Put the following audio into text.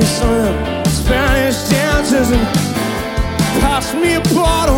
some of them Spanish dancers and pass me a bottle